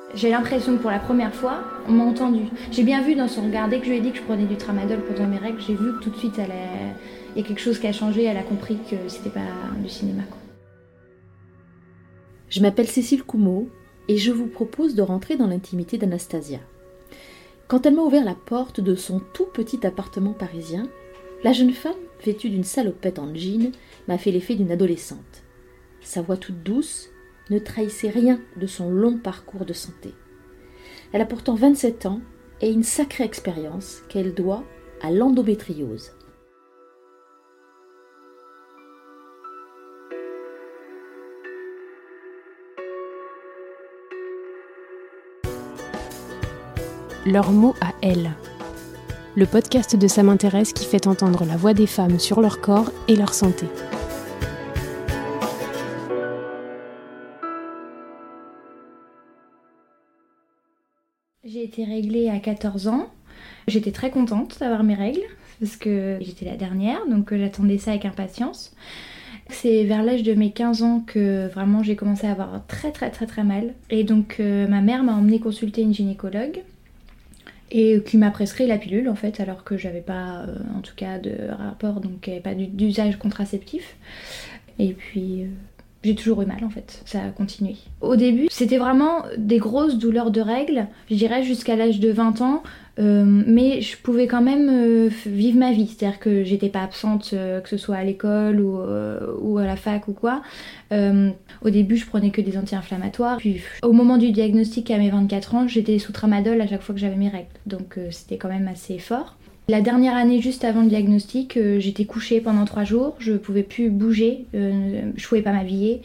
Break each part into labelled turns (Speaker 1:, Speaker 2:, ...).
Speaker 1: J'ai l'impression que pour la première fois, on m'a entendu. J'ai bien vu dans son regard, dès que je lui ai dit que je prenais du tramadol pendant mes règles, j'ai vu que tout de suite, il y a quelque chose qui a changé, elle a compris que c'était pas du cinéma, quoi.
Speaker 2: Je m'appelle Cécile Coumeau et je vous propose de rentrer dans l'intimité d'Anastasia. Quand elle m'a ouvert la porte de son tout petit appartement parisien, la jeune femme, vêtue d'une salopette en jean, m'a fait l'effet d'une adolescente. Sa voix toute douce ne trahissait rien de son long parcours de santé. Elle a pourtant 27 ans et une sacrée expérience qu'elle doit à l'endométriose.
Speaker 3: Leurs mots à elles. Le podcast de Ça m'intéresse qui fait entendre la voix des femmes sur leur corps et leur santé.
Speaker 1: J'ai été réglée à 14 ans. J'étais très contente d'avoir mes règles parce que j'étais la dernière, donc j'attendais ça avec impatience. C'est vers l'âge de mes 15 ans que vraiment j'ai commencé à avoir très mal. Et donc ma mère m'a emmenée consulter une gynécologue et qui m'a prescrit la pilule en fait, alors que j'avais pas en tout cas de rapport, donc il n'y avait pas d'usage contraceptif. Et puis j'ai toujours eu mal en fait, ça a continué. Au début, c'était vraiment des grosses douleurs de règles, je dirais jusqu'à l'âge de 20 ans, mais je pouvais quand même vivre ma vie, c'est-à-dire que j'étais pas absente, que ce soit à l'école ou à la fac ou quoi. Au début, je prenais que des anti-inflammatoires, puis au moment du diagnostic à mes 24 ans, j'étais sous tramadol à chaque fois que j'avais mes règles, donc c'était quand même assez fort. La dernière année, juste avant le diagnostic, j'étais couchée pendant 3 jours, je pouvais plus bouger, je pouvais pas m'habiller,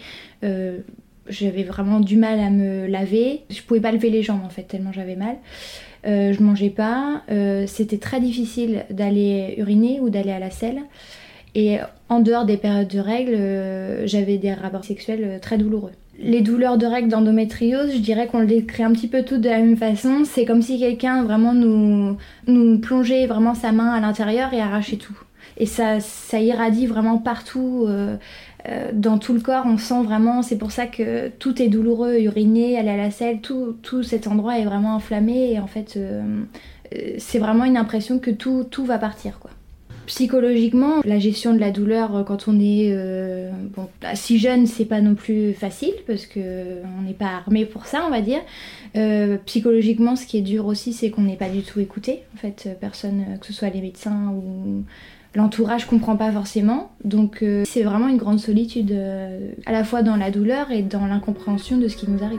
Speaker 1: j'avais vraiment du mal à me laver, je pouvais pas lever les jambes en fait, tellement j'avais mal. Je mangeais pas, c'était très difficile d'aller uriner ou d'aller à la selle. Et en dehors des périodes de règles, j'avais des rapports sexuels très douloureux. Les douleurs de règles d'endométriose, je dirais qu'on le décrit un petit peu toutes de la même façon. C'est comme si quelqu'un vraiment nous plongeait vraiment sa main à l'intérieur et arrachait tout. Et ça irradie vraiment partout, dans tout le corps. On sent vraiment, c'est pour ça que tout est douloureux, uriner, aller à la selle, tout cet endroit est vraiment inflammé. Et en fait, c'est vraiment une impression que tout va partir, quoi. Psychologiquement, la gestion de la douleur quand on est si jeune, c'est pas non plus facile parce qu'on n'est pas armé pour ça, on va dire. Psychologiquement, ce qui est dur aussi, c'est qu'on n'est pas du tout écouté. En fait, personne, que ce soit les médecins ou l'entourage, comprend pas forcément. Donc, c'est vraiment une grande solitude, à la fois dans la douleur et dans l'incompréhension de ce qui nous arrive.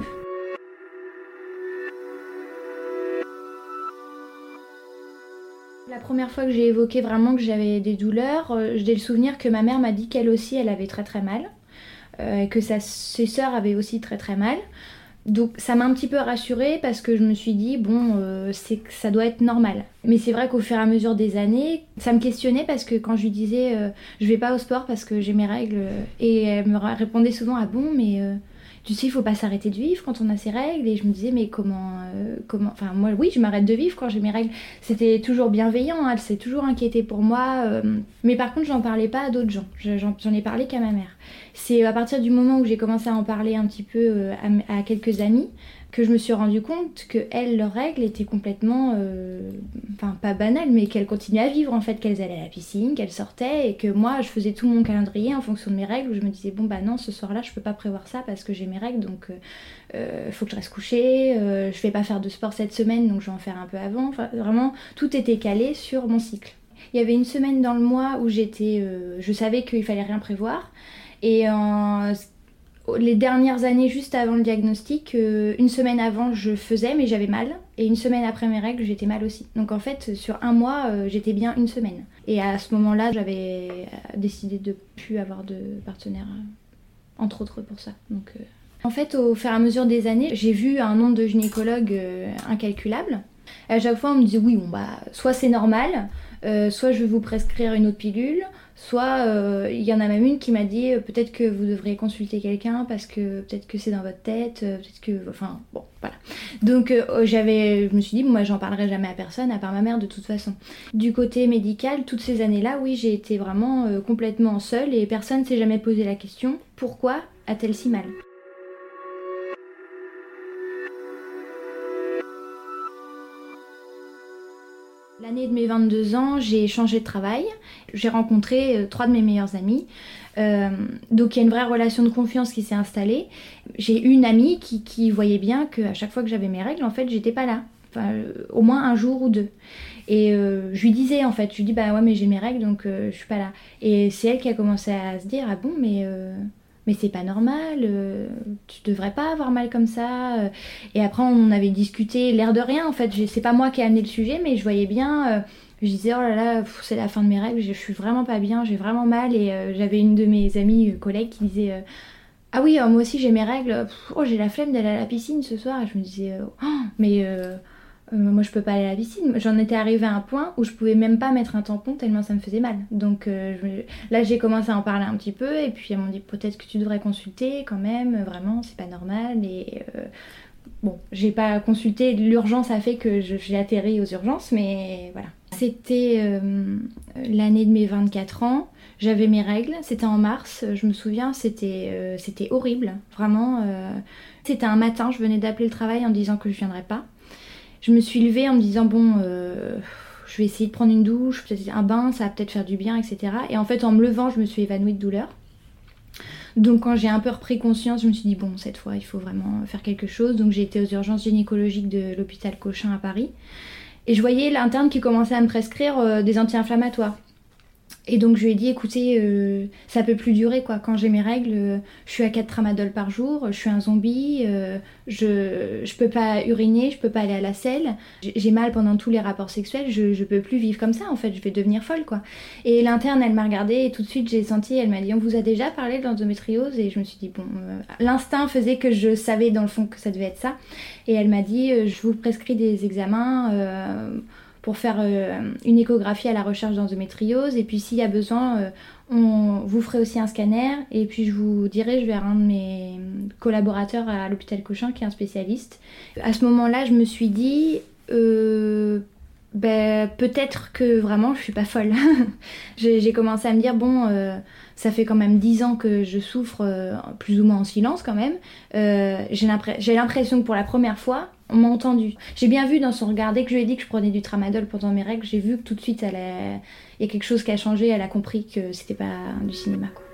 Speaker 1: La première fois que j'ai évoqué vraiment que j'avais des douleurs, j'ai le souvenir que ma mère m'a dit qu'elle aussi, elle avait très mal, que ses sœurs avaient aussi très mal. Donc ça m'a un petit peu rassurée parce que je me suis dit, c'est que ça doit être normal. Mais c'est vrai qu'au fur et à mesure des années, ça me questionnait parce que quand je lui disais, je vais pas au sport parce que j'ai mes règles, et elle me répondait souvent, ah bon, mais... tu sais, il faut pas s'arrêter de vivre quand on a ses règles. Et je me disais, mais comment... Enfin, moi, oui, je m'arrête de vivre quand j'ai mes règles. C'était toujours bienveillant, hein, elle s'est toujours inquiétée pour moi. Mais par contre, j'en parlais pas à d'autres gens. J'en ai parlé qu'à ma mère. C'est à partir du moment où j'ai commencé à en parler un petit peu à quelques amis que je me suis rendu compte que elles, leurs règles étaient complètement, pas banales, mais qu'elles continuaient à vivre en fait, qu'elles allaient à la piscine, qu'elles sortaient, et que moi je faisais tout mon calendrier en fonction de mes règles, où je me disais non, ce soir-là je peux pas prévoir ça parce que j'ai mes règles, donc faut que je reste couchée, je vais pas faire de sport cette semaine, donc je vais en faire un peu avant. Enfin, vraiment, tout était calé sur mon cycle. Il y avait une semaine dans le mois où je savais qu'il fallait rien prévoir, et les dernières années, juste avant le diagnostic, une semaine avant, je faisais, mais j'avais mal. Et une semaine après mes règles, j'étais mal aussi. Donc en fait, sur un mois, j'étais bien une semaine. Et à ce moment-là, j'avais décidé de ne plus avoir de partenaire, entre autres pour ça. Donc, en fait, au fur et à mesure des années, j'ai vu un nombre de gynécologues incalculable. À chaque fois, on me disait, oui, soit c'est normal, soit je vais vous prescrire une autre pilule, soit il y en a même une qui m'a dit peut-être que vous devriez consulter quelqu'un parce que peut-être que c'est dans votre tête, peut-être que... Enfin, bon, voilà. Donc je me suis dit, moi j'en parlerai jamais à personne à part ma mère de toute façon. Du côté médical, toutes ces années-là, oui, j'ai été vraiment complètement seule et personne ne s'est jamais posé la question, pourquoi a-t-elle si mal ? L'année de mes 22 ans, j'ai changé de travail. J'ai rencontré 3 de mes meilleurs amis. Donc il y a une vraie relation de confiance qui s'est installée. J'ai une amie qui voyait bien qu'à chaque fois que j'avais mes règles, en fait, j'étais pas là. Enfin, au moins un jour ou deux. Et je lui disais, en fait, je lui dis, bah ouais, mais j'ai mes règles, donc je suis pas là. Et c'est elle qui a commencé à se dire, ah bon, mais c'est pas normal, tu devrais pas avoir mal comme ça. Et après, on avait discuté, l'air de rien, en fait. C'est pas moi qui ai amené le sujet, mais je voyais bien. Je disais, oh là là, c'est la fin de mes règles, je suis vraiment pas bien, j'ai vraiment mal. Et j'avais une de mes amies collègues qui disait, ah oui, moi aussi j'ai mes règles, oh j'ai la flemme d'aller à la piscine ce soir. Et je me disais, oh, mais moi je peux pas aller à la piscine. J'en étais arrivée à un point où je pouvais même pas mettre un tampon tellement ça me faisait mal. Donc là j'ai commencé à en parler un petit peu et puis elles m'ont dit peut-être que tu devrais consulter quand même, vraiment c'est pas normal. Et bon, j'ai pas consulté, l'urgence a fait que j'ai atterri aux urgences, mais voilà. C'était l'année de mes 24 ans, j'avais mes règles, c'était en mars, je me souviens, c'était horrible, vraiment. C'était un matin, je venais d'appeler le travail en me disant que je viendrais pas. Je me suis levée en me disant bon, je vais essayer de prendre une douche, peut-être un bain, ça va peut-être faire du bien, etc. Et en fait, en me levant, je me suis évanouie de douleur. Donc quand j'ai un peu repris conscience, je me suis dit bon, cette fois, il faut vraiment faire quelque chose. Donc j'ai été aux urgences gynécologiques de l'hôpital Cochin à Paris. Et je voyais l'interne qui commençait à me prescrire des anti-inflammatoires. Et donc je lui ai dit écoutez, ça peut plus durer quoi. Quand j'ai mes règles, je suis à 4 tramadol par jour, je suis un zombie, je peux pas uriner, je peux pas aller à la selle, j'ai mal pendant tous les rapports sexuels, je peux plus vivre comme ça en fait, je vais devenir folle quoi. Et l'interne elle m'a regardée et tout de suite j'ai senti, elle m'a dit on vous a déjà parlé de l'endométriose et je me suis dit bon, l'instinct faisait que je savais dans le fond que ça devait être ça. Et elle m'a dit je vous prescris des examens pour faire une échographie à la recherche d'endométriose et puis s'il y a besoin, vous ferez aussi un scanner et puis je vous dirige vers un de mes collaborateurs à l'hôpital Cochin qui est un spécialiste. À ce moment-là, je me suis dit peut-être que vraiment je suis pas folle. J'ai commencé à me dire bon, ça fait quand même 10 ans que je souffre plus ou moins en silence quand même. J'ai l'impression que pour la première fois, on m'a entendu. J'ai bien vu dans son regard, dès que je lui ai dit que je prenais du tramadol pendant mes règles, j'ai vu que tout de suite il y a quelque chose qui a changé, elle a compris que c'était pas du cinéma quoi.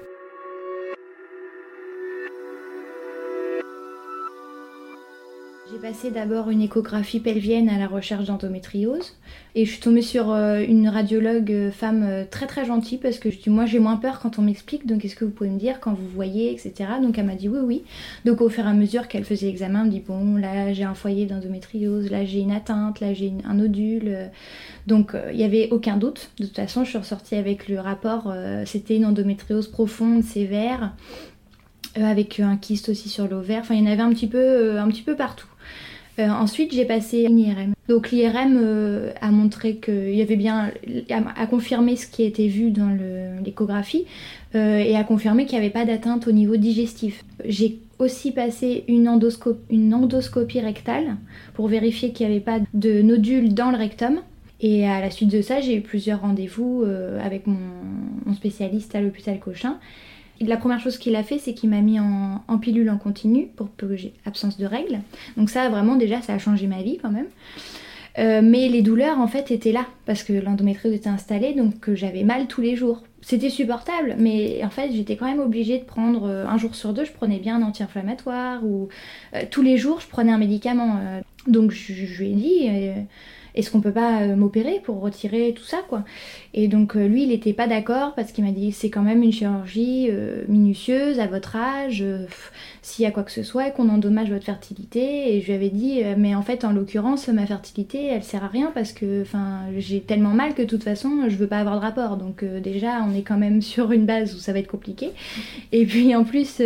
Speaker 1: J'ai passé d'abord une échographie pelvienne à la recherche d'endométriose et je suis tombée sur une radiologue femme très très gentille parce que je dis moi j'ai moins peur quand on m'explique donc est-ce que vous pouvez me dire quand vous voyez etc. Donc elle m'a dit oui. Donc au fur et à mesure qu'elle faisait l'examen, elle me dit bon là j'ai un foyer d'endométriose, là j'ai une atteinte, là j'ai un nodule. Donc il n'y avait aucun doute. De toute façon je suis ressortie avec le rapport, c'était une endométriose profonde, sévère. Avec un kyste aussi sur l'ovaire, enfin il y en avait un petit peu partout. Ensuite j'ai passé une IRM. Donc l'IRM a montré qu'il y avait bien, a confirmé ce qui a été vu dans l'échographie et a confirmé qu'il n'y avait pas d'atteinte au niveau digestif. J'ai aussi passé une endoscopie rectale pour vérifier qu'il n'y avait pas de nodules dans le rectum. Et à la suite de ça, j'ai eu plusieurs rendez-vous avec mon spécialiste à l'hôpital Cochin. La première chose qu'il a fait, c'est qu'il m'a mis en pilule en continu pour que j'ai absence de règles. Donc ça, vraiment, déjà, ça a changé ma vie quand même. Mais les douleurs, en fait, étaient là parce que l'endométriose était installée, donc j'avais mal tous les jours. C'était supportable, mais en fait, j'étais quand même obligée de prendre un jour sur deux, je prenais bien un anti-inflammatoire ou tous les jours, je prenais un médicament. Donc je lui ai dit... est-ce qu'on peut pas m'opérer pour retirer tout ça quoi. Et donc lui il était pas d'accord parce qu'il m'a dit c'est quand même une chirurgie minutieuse à votre âge, s'il y a quoi que ce soit et qu'on endommage votre fertilité. Et je lui avais dit mais en fait en l'occurrence ma fertilité elle sert à rien parce que j'ai tellement mal que de toute façon je veux pas avoir de rapport. Donc déjà on est quand même sur une base où ça va être compliqué. Et puis en plus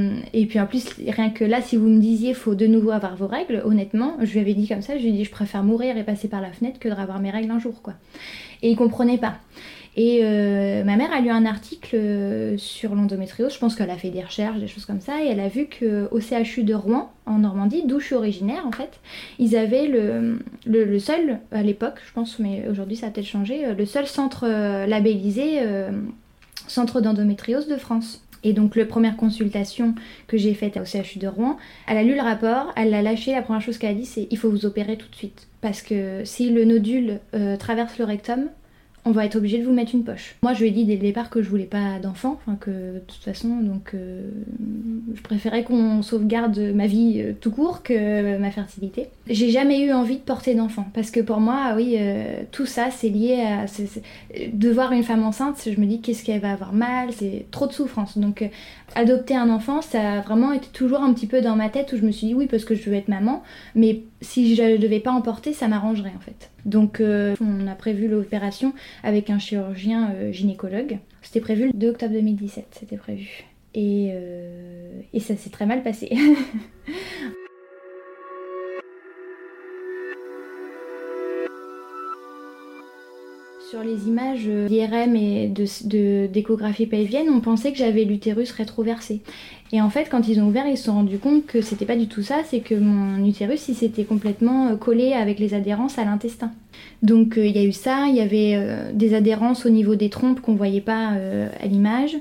Speaker 1: rien que là si vous me disiez faut de nouveau avoir vos règles, honnêtement je lui avais dit comme ça, je lui ai dit je préfère mourir et passer par la fenêtre que de avoir mes règles un jour quoi. Et il comprenait pas. Et ma mère a lu un article sur l'endométriose, je pense qu'elle a fait des recherches, des choses comme ça, et elle a vu qu'au CHU de Rouen, en Normandie, d'où je suis originaire en fait, ils avaient le seul, à l'époque je pense, mais aujourd'hui ça a peut-être changé, le seul centre labellisé centre d'endométriose de France. Et donc la première consultation que j'ai faite au CHU de Rouen, elle a lu le rapport, elle l'a lâché, la première chose qu'elle a dit c'est il faut vous opérer tout de suite. Parce que si le nodule traverse le rectum, on va être obligé de vous mettre une poche. Moi, je lui ai dit dès le départ que je voulais pas d'enfant, que de toute façon, donc je préférais qu'on sauvegarde ma vie tout court que ma fertilité. J'ai jamais eu envie de porter d'enfant, parce que pour moi, oui, tout ça, c'est lié à... de voir une femme enceinte, je me dis qu'est-ce qu'elle va avoir mal, c'est trop de souffrance. Donc adopter un enfant, ça a vraiment été toujours un petit peu dans ma tête, où je me suis dit oui, parce que je veux être maman, mais si je ne devais pas en porter, ça m'arrangerait en fait. Donc on a prévu l'opération avec un chirurgien gynécologue. C'était prévu le 2 octobre 2017, c'était prévu. Et ça s'est très mal passé. Sur les images d'IRM et d'échographie pelvienne, on pensait que j'avais l'utérus rétroversé. Et en fait, quand ils ont ouvert, ils se sont rendus compte que c'était pas du tout ça, c'est que mon utérus, il s'était complètement collé avec les adhérences à l'intestin. Donc il y a eu ça, il y avait des adhérences au niveau des trompes qu'on voyait pas à l'image.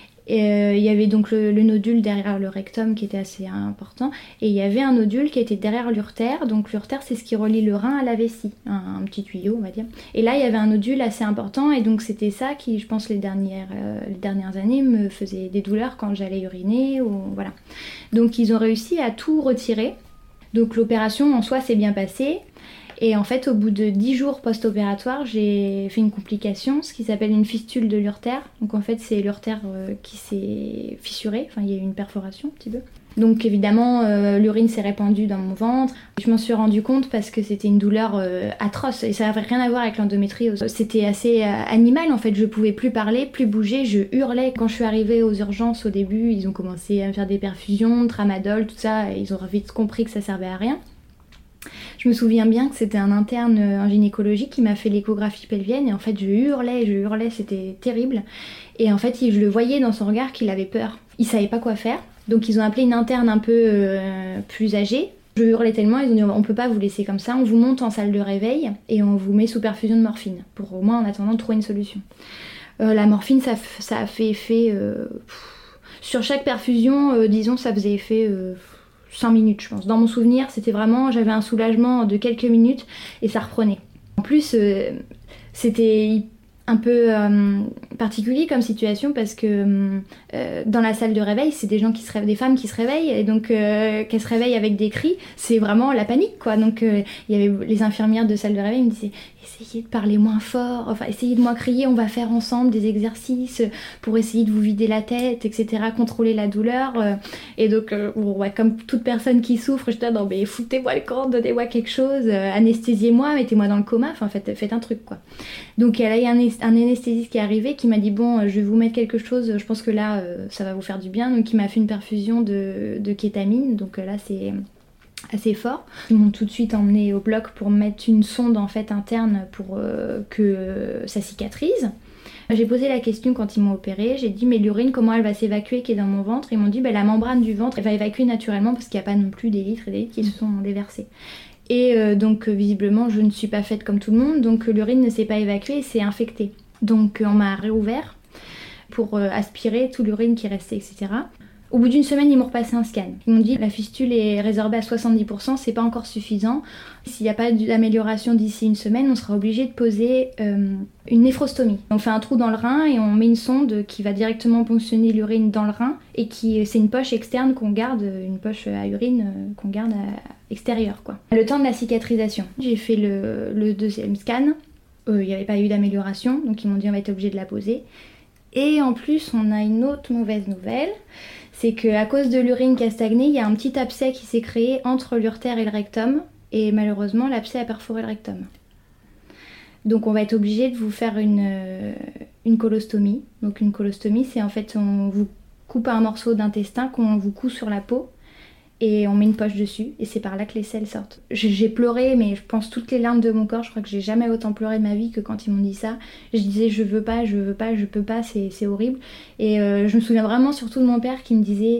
Speaker 1: Il y avait donc le nodule derrière le rectum qui était assez important, et il y avait un nodule qui était derrière l'urtère. Donc l'urtère, c'est ce qui relie le rein à la vessie, un petit tuyau on va dire. Et là il y avait un nodule assez important, et donc c'était ça qui, je pense, les dernières années me faisait des douleurs quand j'allais uriner, ou voilà. Donc ils ont réussi à tout retirer. Donc l'opération en soi s'est bien passée. Et en fait, au bout de 10 jours post-opératoire, j'ai fait une complication, ce qui s'appelle une fistule de l'urtère. Donc en fait, c'est l'urtère qui s'est fissurée, il y a eu une perforation un petit peu. Donc évidemment, l'urine s'est répandue dans mon ventre. Je m'en suis rendu compte parce que c'était une douleur atroce, et ça n'avait rien à voir avec l'endométriose. C'était assez animal en fait, je pouvais plus parler, plus bouger, je hurlais. Quand je suis arrivée aux urgences au début, ils ont commencé à me faire des perfusions, tramadol, tout ça, et ils ont vite compris que ça servait à rien. Je me souviens bien que c'était un interne en gynécologie qui m'a fait l'échographie pelvienne, et en fait je hurlais, c'était terrible. Et en fait je le voyais dans son regard qu'il avait peur. Il savait pas quoi faire, donc ils ont appelé une interne un peu plus âgée. Je hurlais tellement, ils ont dit on peut pas vous laisser comme ça, on vous monte en salle de réveil et on vous met sous perfusion de morphine, pour au moins en attendant de trouver une solution. La morphine ça a fait effet... sur chaque perfusion, disons ça faisait effet... 5 minutes je pense. Dans mon souvenir, c'était vraiment, j'avais un soulagement de quelques minutes et ça reprenait. En plus, c'était un peu particulier comme situation parce que dans la salle de réveil, c'est des femmes qui se réveillent, et donc qu'elles se réveillent avec des cris, c'est vraiment la panique quoi. Donc il y avait les infirmières de salle de réveil, ils me disaient essayez de parler moins fort, essayez de moins crier, on va faire ensemble des exercices pour essayer de vous vider la tête, etc., contrôler la douleur. Et donc, comme toute personne qui souffre, je dis non mais foutez-moi le camp, donnez-moi quelque chose, anesthésiez-moi, mettez-moi dans le coma, faites un truc quoi. Donc là il y a un anesthésiste qui est arrivé qui m'a dit bon, je vais vous mettre quelque chose, je pense que là ça va vous faire du bien. Donc il m'a fait une perfusion de kétamine, donc là c'est assez fort. Ils m'ont tout de suite emmenée au bloc pour mettre une sonde en fait interne pour que ça cicatrise. J'ai posé la question quand ils m'ont opérée, j'ai dit mais l'urine comment elle va s'évacuer qui est dans mon ventre? Ils m'ont dit la membrane du ventre elle va évacuer naturellement parce qu'il n'y a pas non plus des litres et des litres qui se sont déversés. Et donc visiblement je ne suis pas faite comme tout le monde, donc l'urine ne s'est pas évacuée et s'est infectée. Donc on m'a réouvert pour aspirer toute l'urine qui restait, etc. Au bout d'une semaine, ils m'ont repassé un scan. Ils m'ont dit la fistule est résorbée à 70%, c'est pas encore suffisant. S'il n'y a pas d'amélioration d'ici une semaine, on sera obligé de poser une néphrostomie. On fait un trou dans le rein et on met une sonde qui va directement ponctionner l'urine dans le rein, et c'est une poche externe qu'on garde, une poche à urine qu'on garde extérieure quoi. Le temps de la cicatrisation, j'ai fait le deuxième scan, il n'y avait pas eu d'amélioration, donc ils m'ont dit on va être obligé de la poser. Et en plus, on a une autre mauvaise nouvelle, c'est qu'à cause de l'urine qui a stagné, il y a un petit abcès qui s'est créé entre l'urtère et le rectum, et malheureusement, l'abcès a perforé le rectum. Donc on va être obligé de vous faire une colostomie. Donc une colostomie, c'est en fait, on vous coupe un morceau d'intestin qu'on vous coud sur la peau, et on met une poche dessus, et c'est par là que les selles sortent. J'ai pleuré, mais je pense toutes les larmes de mon corps. Je crois que j'ai jamais autant pleuré de ma vie que quand ils m'ont dit ça. Je disais je veux pas, je peux pas, c'est horrible. Et je me souviens vraiment surtout de mon père qui me disait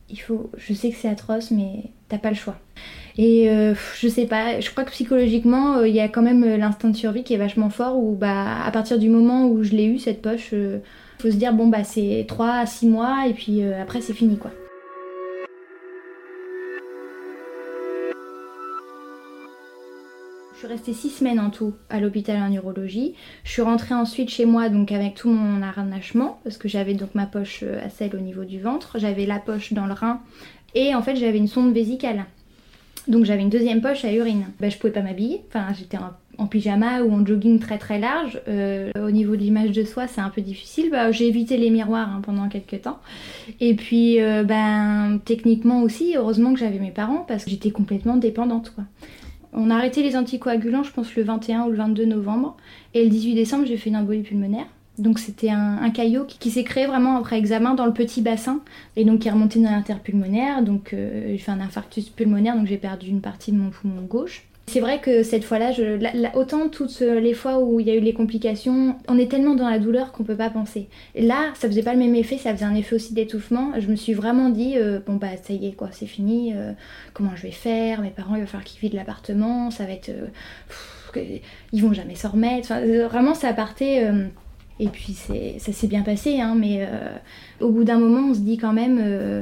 Speaker 1: je sais que c'est atroce, mais t'as pas le choix. Et je sais pas, je crois que psychologiquement il y a quand même l'instinct de survie qui est vachement fort, où à partir du moment où je l'ai eu cette poche, Faut se dire bon bah c'est 3 à 6 mois et puis après c'est fini quoi. Je suis restée 6 semaines en tout à l'hôpital en urologie. Je suis rentrée ensuite chez moi donc avec tout mon harnachement parce que j'avais donc ma poche à sel au niveau du ventre, j'avais la poche dans le rein et en fait j'avais une sonde vésicale. Donc j'avais une deuxième poche à urine. Je pouvais pas m'habiller, enfin j'étais en pyjama ou en jogging très très large. Au niveau de l'image de soi c'est un peu difficile. J'ai évité les miroirs pendant quelques temps. Et puis techniquement aussi, heureusement que j'avais mes parents parce que j'étais complètement dépendante quoi. On a arrêté les anticoagulants, je pense le 21 ou le 22 novembre. Et le 18 décembre, j'ai fait une embolie pulmonaire. Donc c'était un caillot qui s'est créé vraiment après examen dans le petit bassin. Et donc qui est remonté dans l'interpulmonaire. Donc j'ai fait un infarctus pulmonaire, donc j'ai perdu une partie de mon poumon gauche. C'est vrai que cette fois-là, autant toutes les fois où il y a eu les complications, on est tellement dans la douleur qu'on peut pas penser. Et là, ça faisait pas le même effet, ça faisait un effet aussi d'étouffement. Je me suis vraiment dit, ça y est quoi, c'est fini, comment je vais faire, mes parents il va falloir qu'ils vident l'appartement, ça va être... ils vont jamais s'en remettre, vraiment ça partait... et puis ça s'est bien passé, mais au bout d'un moment on se dit quand même...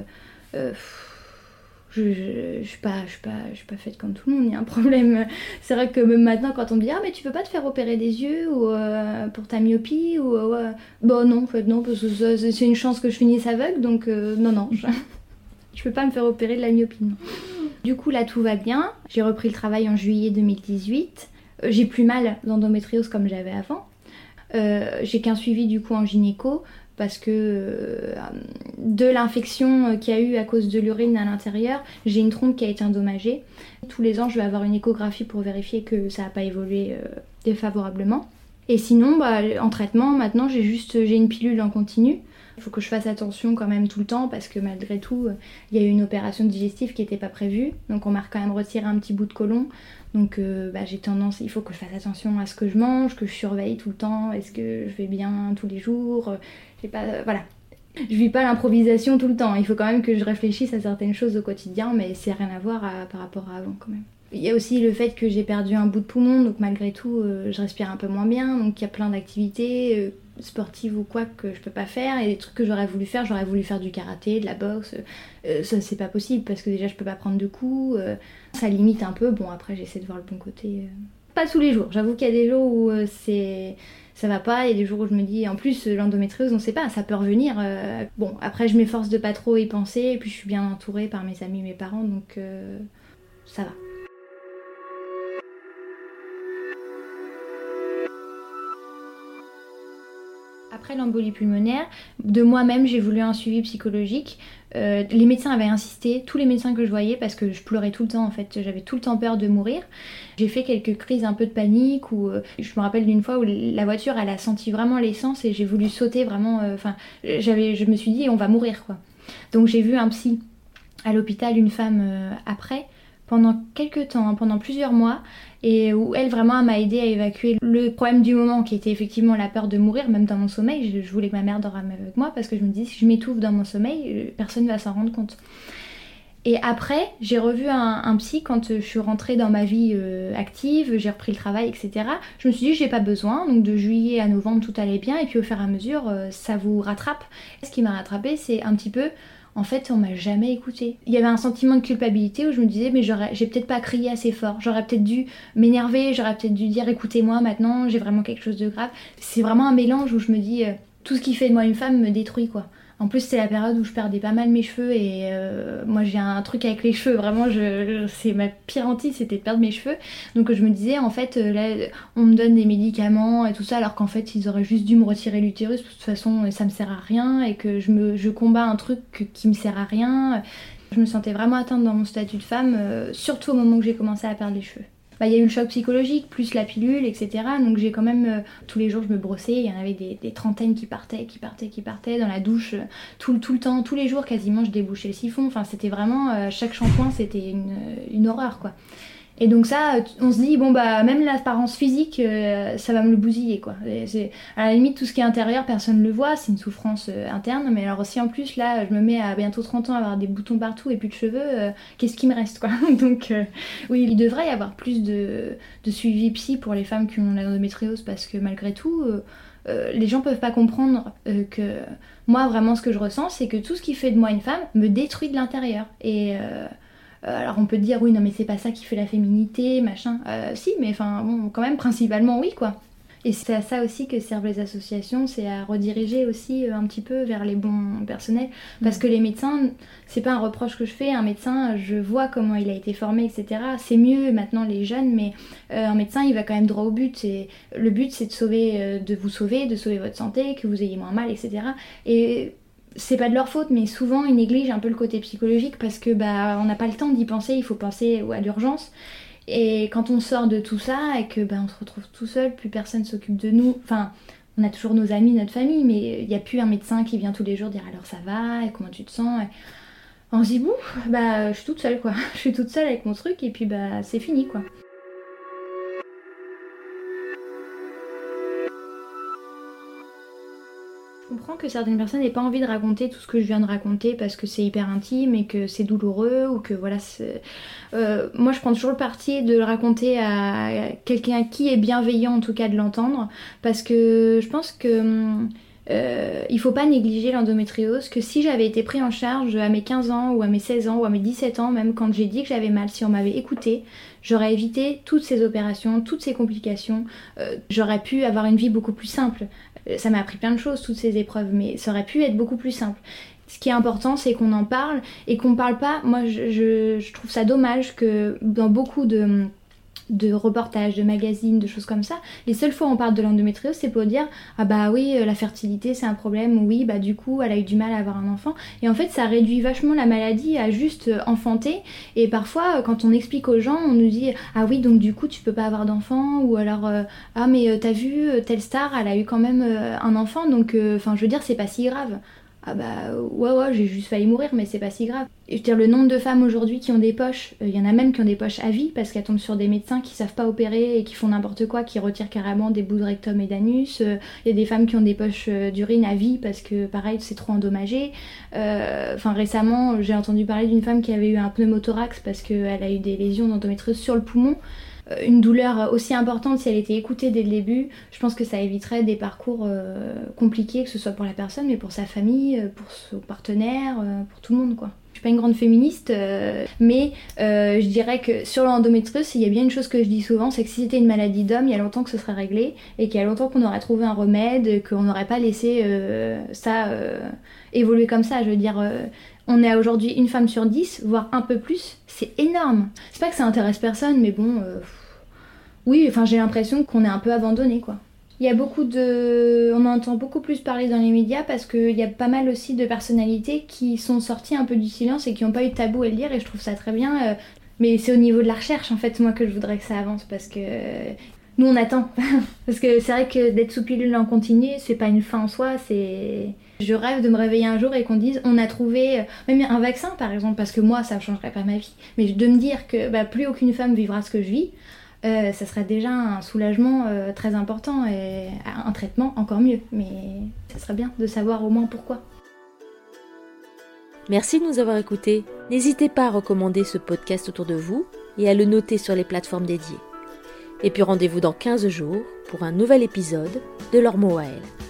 Speaker 1: Je suis pas faite comme tout le monde, il y a un problème. C'est vrai que même maintenant quand on me dit mais tu peux pas te faire opérer des yeux ou pour ta myopie ou non en fait non parce que c'est une chance que je finisse aveugle donc non je peux pas me faire opérer de la myopie. Non. Du coup là tout va bien, j'ai repris le travail en juillet 2018, j'ai plus mal d'endométriose comme j'avais avant. J'ai qu'un suivi du coup en gynéco parce que de l'infection qu'il y a eu à cause de l'urine à l'intérieur, j'ai une trompe qui a été endommagée. Tous les ans, je vais avoir une échographie pour vérifier que ça n'a pas évolué défavorablement. Et sinon, en traitement, maintenant, j'ai une pilule en continu. Il faut que je fasse attention quand même tout le temps parce que malgré tout, il y a eu une opération digestive qui n'était pas prévue. Donc on m'a quand même retiré un petit bout de côlon. Donc j'ai tendance, il faut que je fasse attention à ce que je mange, que je surveille tout le temps. Est-ce que je vais bien tous les jours ? Voilà. Je vis pas l'improvisation tout le temps. Il faut quand même que je réfléchisse à certaines choses au quotidien, mais c'est rien à voir par rapport à avant quand même. Il y a aussi le fait que j'ai perdu un bout de poumon, donc malgré tout, je respire un peu moins bien. Donc il y a plein d'activités sportives ou quoi que je peux pas faire. Et des trucs que j'aurais voulu faire du karaté, de la boxe. Ça c'est pas possible parce que déjà je peux pas prendre de coups. Ça limite un peu. Bon après j'essaie de voir le bon côté. Pas tous les jours. J'avoue qu'il y a des jours où ça va pas, il y a des jours où je me dis, en plus l'endométriose on sait pas, ça peut revenir. Bon après je m'efforce de pas trop y penser et puis je suis bien entourée par mes amis et mes parents donc ça va. Après l'embolie pulmonaire, de moi-même j'ai voulu un suivi psychologique. Les médecins avaient insisté, tous les médecins que je voyais, parce que je pleurais tout le temps en fait, j'avais tout le temps peur de mourir. J'ai fait quelques crises un peu de panique, où je me rappelle d'une fois où la voiture elle a senti vraiment l'essence et j'ai voulu sauter vraiment, je me suis dit on va mourir quoi. Donc j'ai vu un psy à l'hôpital, une femme après, pendant quelques temps, pendant plusieurs mois, et où elle vraiment m'a aidée à évacuer le problème du moment qui était effectivement la peur de mourir, même dans mon sommeil. Je voulais que ma mère dorme avec moi parce que je me disais si je m'étouffe dans mon sommeil, personne ne va s'en rendre compte. Et après, j'ai revu un psy quand je suis rentrée dans ma vie active, j'ai repris le travail, etc. Je me suis dit j'ai pas besoin, donc de juillet à novembre tout allait bien, et puis au fur et à mesure ça vous rattrape. Ce qui m'a rattrapée, c'est un petit peu... En fait, on m'a jamais écoutée. Il y avait un sentiment de culpabilité où je me disais mais j'ai peut-être pas crié assez fort, j'aurais peut-être dû m'énerver, j'aurais peut-être dû dire écoutez-moi maintenant, j'ai vraiment quelque chose de grave. C'est vraiment un mélange où je me dis tout ce qui fait de moi une femme me détruit quoi. En plus c'est la période où je perdais pas mal mes cheveux et moi j'ai un truc avec les cheveux, vraiment c'est ma pire hantise, c'était de perdre mes cheveux. Donc je me disais en fait là on me donne des médicaments et tout ça alors qu'en fait ils auraient juste dû me retirer l'utérus, de toute façon ça me sert à rien et que je combats un truc qui me sert à rien. Je me sentais vraiment atteinte dans mon statut de femme, surtout au moment où j'ai commencé à perdre les cheveux. Il y a eu le choc psychologique, plus la pilule, etc. Donc j'ai quand même, tous les jours je me brossais, il y en avait des trentaines qui partaient dans la douche, tout le temps, tous les jours quasiment je débouchais le siphon. Enfin c'était vraiment, chaque shampoing c'était une horreur quoi. Et donc ça, on se dit, même l'apparence physique, ça va me le bousiller, quoi. À la limite, tout ce qui est intérieur, personne ne le voit, c'est une souffrance interne. Mais alors aussi, en plus, là, je me mets à bientôt 30 ans à avoir des boutons partout et plus de cheveux. Qu'est-ce qui me reste, quoi. Donc, oui, il devrait y avoir plus de suivi psy pour les femmes qui ont l'endométriose parce que malgré tout... les gens peuvent pas comprendre que moi vraiment ce que je ressens, c'est que tout ce qui fait de moi une femme me détruit de l'intérieur. Et alors on peut dire oui non mais c'est pas ça qui fait la féminité, machin. Si mais enfin bon quand même principalement oui quoi. Et c'est à ça aussi que servent les associations, c'est à rediriger aussi un petit peu vers les bons personnels. Parce que les médecins, c'est pas un reproche que je fais, un médecin, je vois comment il a été formé, etc. C'est mieux maintenant les jeunes, mais un médecin, il va quand même droit au but. Et le but, c'est de vous sauver, de sauver votre santé, que vous ayez moins mal, etc. Et c'est pas de leur faute, mais souvent ils négligent un peu le côté psychologique parce que on n'a pas le temps d'y penser, il faut penser à l'urgence. Et quand on sort de tout ça et que on se retrouve tout seul, plus personne s'occupe de nous, enfin on a toujours nos amis, notre famille, mais il n'y a plus un médecin qui vient tous les jours dire alors ça va, et comment tu te sens, et on se dit je suis toute seule quoi, je suis toute seule avec mon truc et puis c'est fini quoi. Je comprends que certaines personnes n'aient pas envie de raconter tout ce que je viens de raconter parce que c'est hyper intime et que c'est douloureux ou que voilà. Moi je prends toujours le parti de le raconter à quelqu'un qui est bienveillant en tout cas de l'entendre parce que je pense que il faut pas négliger l'endométriose, que si j'avais été pris en charge à mes 15 ans ou à mes 16 ans ou à mes 17 ans, même quand j'ai dit que j'avais mal, si on m'avait écouté, j'aurais évité toutes ces opérations, toutes ces complications, j'aurais pu avoir une vie beaucoup plus simple. Ça m'a appris plein de choses, toutes ces épreuves, mais ça aurait pu être beaucoup plus simple. Ce qui est important, c'est qu'on en parle et qu'on parle pas. Moi, je trouve ça dommage que dans beaucoup de reportages, de magazines, de choses comme ça, les seules fois où on parle de l'endométriose, c'est pour dire ah oui, la fertilité c'est un problème, ou oui, du coup elle a eu du mal à avoir un enfant. Et en fait, ça réduit vachement la maladie à juste enfanter. Et parfois, quand on explique aux gens, on nous dit ah oui, donc du coup tu peux pas avoir d'enfant, ou alors ah mais t'as vu, telle star, elle a eu quand même un enfant, donc je veux dire, c'est pas si grave. Ah ouais, j'ai juste failli mourir, mais c'est pas si grave. Je veux dire, le nombre de femmes aujourd'hui qui ont des poches, il y en a même qui ont des poches à vie parce qu'elles tombent sur des médecins qui savent pas opérer et qui font n'importe quoi, qui retirent carrément des bouts de rectum et d'anus. Il y a des femmes qui ont des poches d'urine à vie parce que pareil, c'est trop endommagé. Récemment, j'ai entendu parler d'une femme qui avait eu un pneumothorax parce qu'elle a eu des lésions d'endométriose sur le poumon. Une douleur aussi importante, si elle était écoutée dès le début, je pense que ça éviterait des parcours compliqués, que ce soit pour la personne, mais pour sa famille, pour son partenaire, pour tout le monde quoi. Je suis pas une grande féministe, mais je dirais que sur l'endométriose, il y a bien une chose que je dis souvent, c'est que si c'était une maladie d'homme, il y a longtemps que ce serait réglé, et qu'il y a longtemps qu'on aurait trouvé un remède, qu'on n'aurait pas laissé ça évoluer comme ça. Je veux dire, on est aujourd'hui une femme sur 10, voire un peu plus, c'est énorme. C'est pas que ça intéresse personne, mais bon, oui, j'ai l'impression qu'on est un peu abandonné quoi. Il y a on entend beaucoup plus parler dans les médias parce qu'il y a pas mal aussi de personnalités qui sont sorties un peu du silence et qui n'ont pas eu de tabou à le dire, et je trouve ça très bien. Mais c'est au niveau de la recherche en fait moi que je voudrais que ça avance, parce que nous on attend. Parce que c'est vrai que d'être sous pilule en continu, c'est pas une fin en soi, c'est... Je rêve de me réveiller un jour et qu'on dise on a trouvé même un vaccin par exemple, parce que moi ça ne changerait pas ma vie, mais de me dire que plus aucune femme vivra ce que je vis, ça serait déjà un soulagement très important, et un traitement encore mieux, mais ça serait bien de savoir au moins pourquoi.
Speaker 2: Merci de nous avoir écoutés. N'hésitez pas à recommander ce podcast autour de vous et à le noter sur les plateformes dédiées. Et puis rendez-vous dans 15 jours pour un nouvel épisode de Leurs mots à elles.